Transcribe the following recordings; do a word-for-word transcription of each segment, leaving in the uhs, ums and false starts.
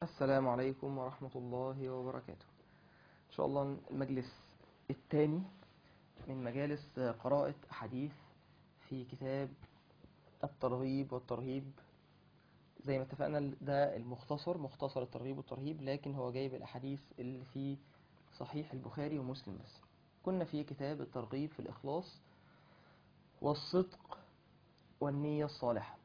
السلام عليكم ورحمة الله وبركاته. إن شاء الله المجلس الثاني من مجالس قراءة أحاديث في كتاب الترغيب والترهيب. زي ما اتفقنا ده المختصر مختصر الترغيب والترهيب، لكن هو جايب الأحاديث اللي في صحيح البخاري ومسلم بس. كنا في كتاب الترغيب في الإخلاص والصدق والنية الصالحة.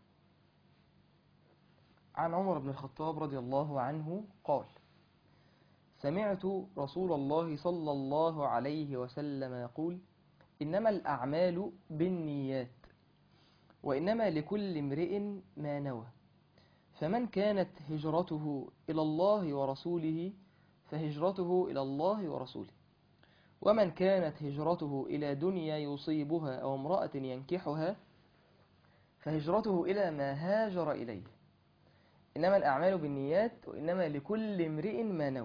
عن عمر بن الخطاب رضي الله عنه قال: سمعت رسول الله صلى الله عليه وسلم يقول: إنما الأعمال بالنيات وإنما لكل امرئ ما نوى، فمن كانت هجرته إلى الله ورسوله فهجرته إلى الله ورسوله، ومن كانت هجرته إلى دنيا يصيبها أو امرأة ينكحها فهجرته إلى ما هاجر إليه. إنما الأعمال بالنيات وإنما لكل امرئ ما نوى.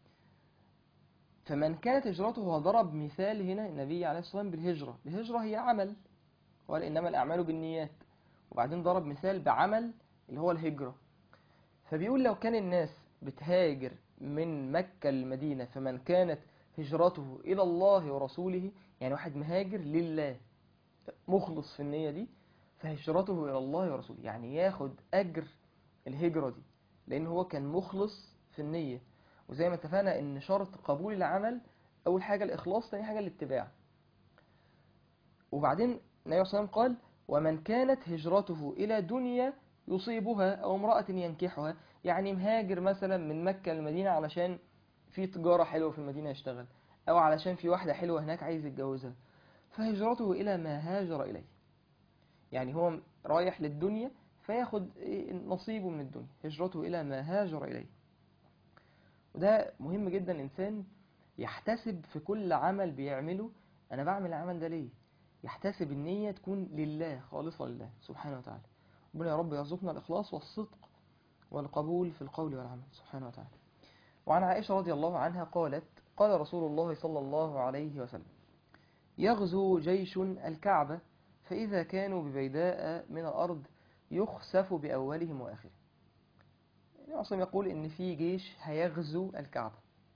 فمن كانت هجرته، وضرب مثال هنا النبي عليه الصلاة والسلام بالهجرة. الهجرة هي عمل، قال إنما الأعمال بالنيات، وبعدين ضرب مثال بعمل اللي هو الهجرة. فبيقول لو كان الناس بتهاجر من مكة للمدينة، فمن كانت هجرته إلى الله ورسوله، يعني واحد مهاجر لله مخلص في النية دي، فهجرته إلى الله ورسوله، يعني ياخد أجر الهجرة دي لأن هو كان مخلص في النية. وزي ما اتفقنا ان شرط قبول العمل اول حاجة الاخلاص، ثاني حاجة الاتباع. وبعدين النبي صلى الله عليه وسلم قال: ومن كانت هجرته الى دنيا يصيبها او امرأة ينكحها، يعني مهاجر مثلا من مكة للمدينة علشان في تجارة حلوة في المدينة يشتغل، او علشان في واحدة حلوة هناك عايز يتجوزها، فهجرته الى ما هاجر اليه. يعني هو رايح للدنيا فياخد نصيبه من الدنيا، هجرته الى ما هاجر اليه. وده مهم جدا الإنسان يحتسب في كل عمل بيعمله، أنا بعمل العمل ده ليه؟ يحتسب النية تكون لله، خالصة لله سبحانه وتعالى. ربنا يا رب يرزقنا الإخلاص والصدق والقبول في القول والعمل سبحانه وتعالى. وعن عائشة رضي الله عنها قالت: قال رسول الله صلى الله عليه وسلم: يغزو جيش الكعبة، فإذا كانوا ببيداء من الأرض يخسف بأولهم وآخرهم. يعني أصلا يقول إن في جيش هيغزو الكعبة،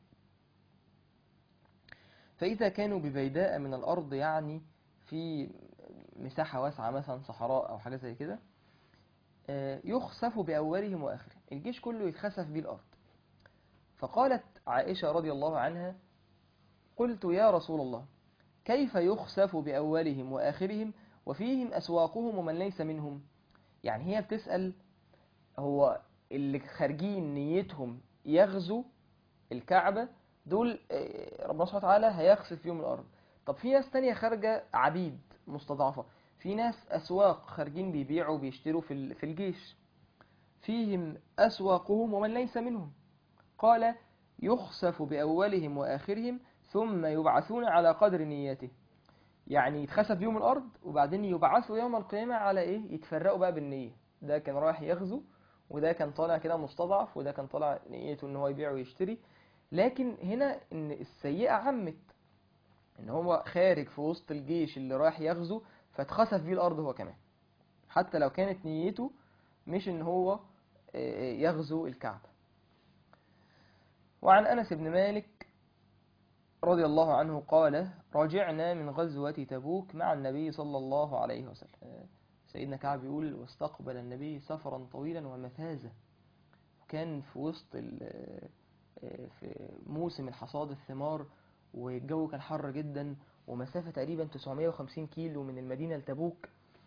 فإذا كانوا ببيداء من الأرض، يعني في مساحة واسعة مثلا صحراء أو حاجة زي كده، يخسف بأولهم وآخرهم، الجيش كله يتخسف به الأرض. فقالت عائشة رضي الله عنها: قلت يا رسول الله، كيف يخسف بأولهم وآخرهم وفيهم أسواقهم ومن ليس منهم؟ يعني هي بتسأل، هو اللي خارجين نيتهم يغزو الكعبة دول ربنا سبحانه وتعالى هيخسف فيهم الأرض. طب في ناس تانية خارجة عبيد مستضعفة، في ناس أسواق خارجين بيبيعوا وبيشتروا في في الجيش، فيهم أسواقهم ومن ليس منهم. قال: يخسف بأولهم وآخرهم ثم يبعثون على قدر نيته. يعني يتخسف بيهم الأرض وبعدين يبعثوا يوم القيامة على إيه؟ يتفرقوا بقى بالنية. ده كان رايح يغزو، وده كان طالع كده مستضعف، وده كان طالع نيته إن هو يبيع ويشتري. لكن هنا ان السيئة عمت، ان هو خارج في وسط الجيش اللي رايح يغزو فاتخسف بيه الارض هو كمان، حتى لو كانت نيته مش ان هو يغزو الكعبة. وعن انس بن مالك رضي الله عنه قال: رجعنا من غزوة تبوك مع النبي صلى الله عليه وسلم. سيدنا كعب يقول: واستقبل النبي سفرا طويلا ومفازة. كان في وسط في موسم الحصاد الثمار، والجو كان حر جدا، ومسافة تقريبا تسعمائة وخمسين كيلو من المدينة لتبوك.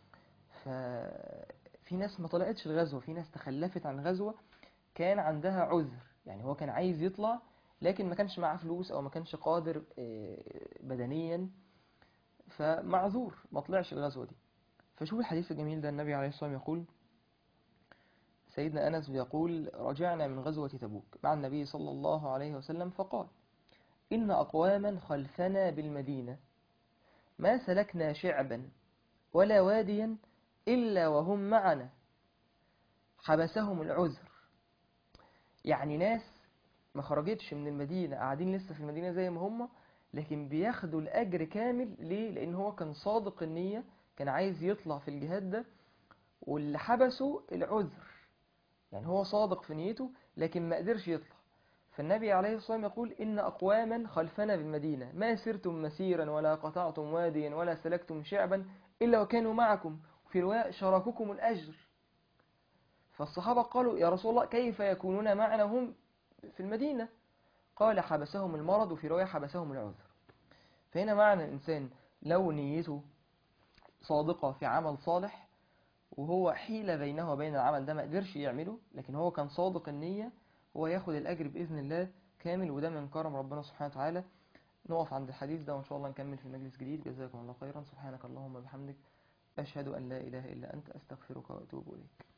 ففي ناس ما طلعتش الغزوة، في ناس تخلفت عن غزوة، كان عندها عذر، يعني هو كان عايز يطلع لكن ما كانش معاه فلوس أو ما كانش قادر بدنيا، فمعذور ما طلعش الغزوة دي. فشوف الحديث الجميل ده، النبي عليه الصلاة والسلام يقول، سيدنا أنس بيقول: رجعنا من غزوة تبوك مع النبي صلى الله عليه وسلم فقال: إن أقواما خلفنا بالمدينة ما سلكنا شعبا ولا واديا إلا وهم معنا حبسهم العذر. يعني ناس ما خرجتش من المدينة، قاعدين لسه في المدينة زي ما هم، لكن بياخدوا الأجر كامل. ليه؟ لأن هو كان صادق النية، كان عايز يطلع في الجهاد ده، واللي حبسوا العذر. يعني هو صادق في نيته لكن ما قدرش يطلع. فالنبي عليه الصلاة والسلام يقول إن أقواما خلفنا بالمدينة ما سرتم مسيرا ولا قطعتم واديا ولا سلكتم شعبا إلا وكانوا معكم، في رواية شاركوكم الأجر. فالصحابة قالوا يا رسول الله كيف يكونون معنا هم في المدينة؟ قال حبسهم المرض، وفي رواية حبسهم العذر. فهنا معنى الإنسان لو نيته صادقة في عمل صالح وهو حيل بينه وبين العمل ده ما قدرش يعمله، لكن هو كان صادق النية، هو ياخد الأجر بإذن الله كامل، وده من كرم ربنا سبحانه وتعالى. نقف عند الحديث ده وإن شاء الله نكمل في مجلس جديد. جزاكم الله خيرا. سبحانك اللهم وبحمدك، أشهد أن لا إله إلا أنت، أستغفرك وأتوب إليك.